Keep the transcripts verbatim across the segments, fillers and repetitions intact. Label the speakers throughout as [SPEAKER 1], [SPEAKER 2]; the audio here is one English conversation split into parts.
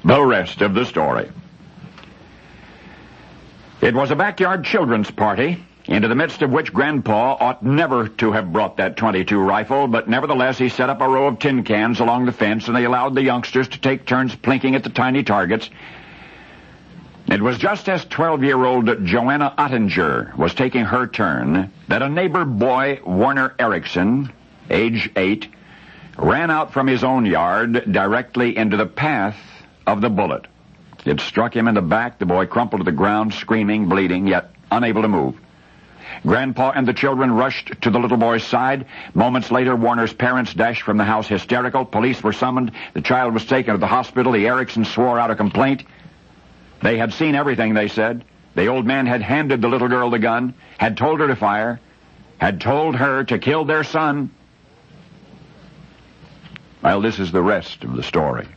[SPEAKER 1] The rest of the story. It was a backyard children's party, into the midst of which Grandpa ought never to have brought that twenty-two rifle, but nevertheless he set up a row of tin cans along the fence, and he allowed the youngsters to take turns plinking at the tiny targets. It was just as twelve-year-old Joanna Ottinger was taking her turn that a neighbor boy, Warner Erickson, age eight, ran out from his own yard directly into the path of the bullet. It struck him in the back. The boy crumpled to the ground, screaming, bleeding, yet unable to move. Grandpa and the children rushed to the little boy's side. Moments later, Warner's parents dashed from the house hysterical. Police were summoned. The child was taken to the hospital. The Ericksons swore out a complaint. They had seen everything, they said. The old man had handed the little girl the gun, had told her to fire, had told her to kill their son. Well, this is the rest of the story.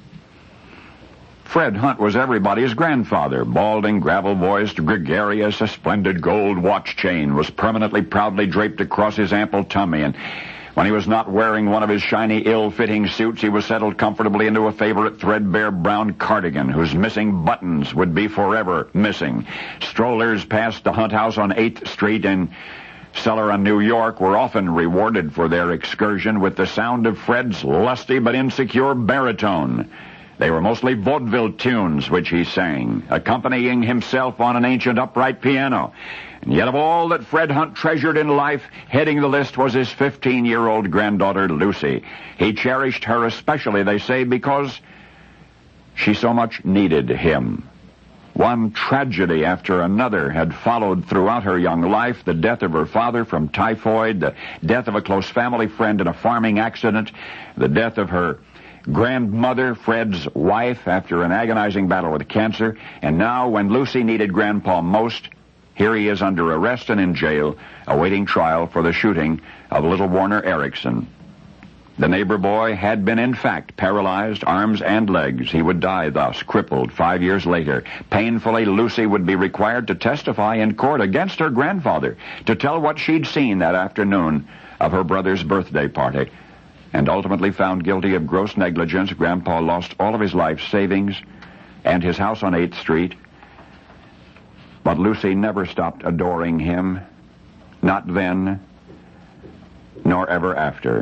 [SPEAKER 1] Fred Hunt was everybody's grandfather. Balding, gravel-voiced, gregarious, a splendid gold watch chain was permanently proudly draped across his ample tummy, and when he was not wearing one of his shiny, ill-fitting suits, he was settled comfortably into a favorite threadbare brown cardigan whose missing buttons would be forever missing. Strollers past the Hunt house on eighth street in Cellar on New York were often rewarded for their excursion with the sound of Fred's lusty but insecure baritone. They were mostly vaudeville tunes which he sang, accompanying himself on an ancient upright piano. And yet of all that Fred Hunt treasured in life, heading the list was his fifteen-year-old granddaughter, Lucy. He cherished her especially, they say, because she so much needed him. One tragedy after another had followed throughout her young life: the death of her father from typhoid, the death of a close family friend in a farming accident, the death of her grandmother, Fred's wife, after an agonizing battle with cancer, and now, when Lucy needed Grandpa most, here he is under arrest and in jail, awaiting trial for the shooting of little Warner Erickson. The neighbor boy had been, in fact, paralyzed, arms and legs. He would die thus, crippled, five years later. Painfully, Lucy would be required to testify in court against her grandfather, to tell what she'd seen that afternoon of her brother's birthday party. And ultimately found guilty of gross negligence, Grandpa lost all of his life savings and his house on eighth street. But Lucy never stopped adoring him, not then, nor ever after.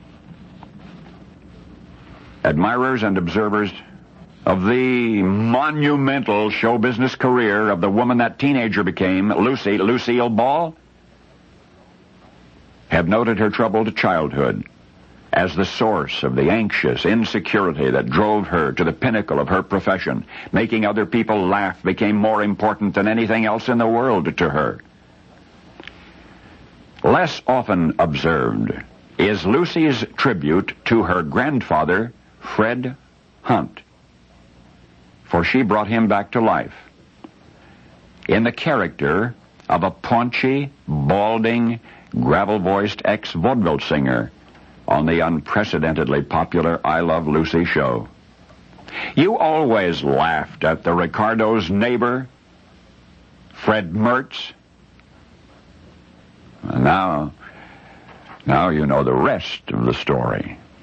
[SPEAKER 1] Admirers and observers of the monumental show business career of the woman that teenager became, Lucy, Lucille Ball, have noted her troubled childhood as the source of the anxious insecurity that drove her to the pinnacle of her profession. Making other people laugh became more important than anything else in the world to her. Less often observed is Lucy's tribute to her grandfather, Fred Hunt, for she brought him back to life in the character of a paunchy, balding, gravel-voiced ex-vaudeville singer on the unprecedentedly popular I Love Lucy show. You always laughed at the Ricardo's neighbor, Fred Mertz. Now, now you know the rest of the story.